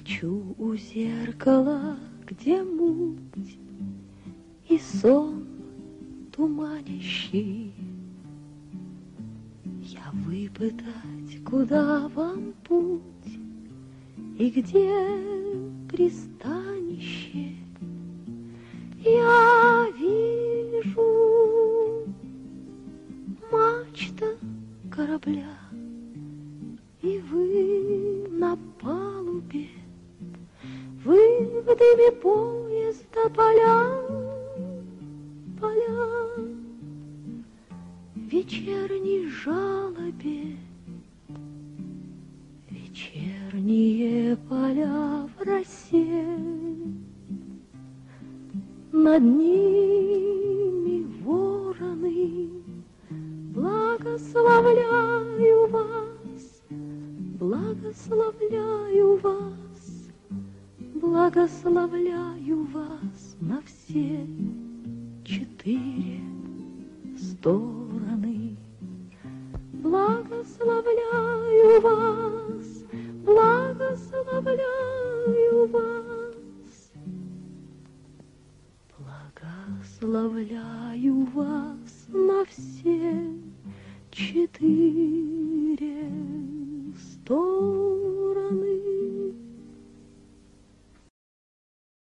Стопчу у зеркала, где муть и сон туманящий. Я выпытать, куда вам путь и где пристанище. Я вижу мачта корабля, и вы на палубе, вы в дыме поезда поля, поля, в вечерней жалобе, вечерние поля в росе. Над ними вороны, благословляю вас, благословляю вас, благословляю вас на все четыре стороны. Благословляю вас, благословляю вас, благословляю вас на все четыре